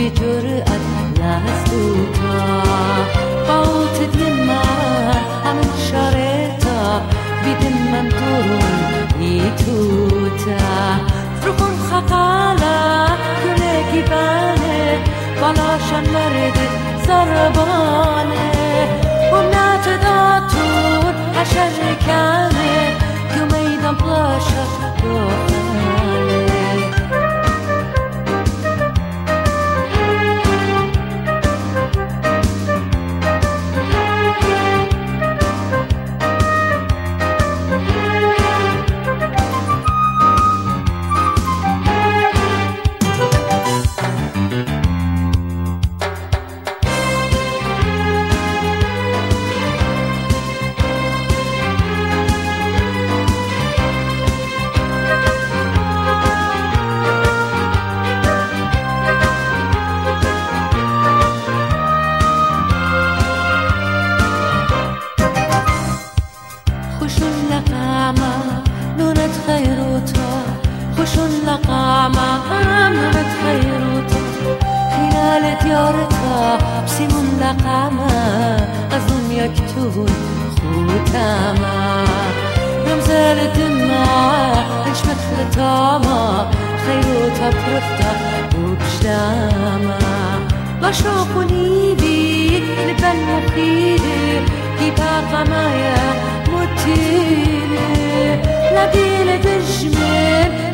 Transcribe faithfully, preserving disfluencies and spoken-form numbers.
بجرأت لحظوتا باوت دمma همین شارتا بیدم من دورون ایتوتا فرقون خقالا گلگی بانه بالاشان مرد زربانه ونات داتور عشر کانه گمیدم پلاشا دوخانه خوشون لقامة نونت خيروتا خلال ديارتا بسيمون لقامة أظن يكتبون خوتاما رمزال الدماء إنش مثل تاما خيروتا برفتا وبشلاما بشوقني بي لبن مخيلي كيبا قمايا متيلي لبيل دجمل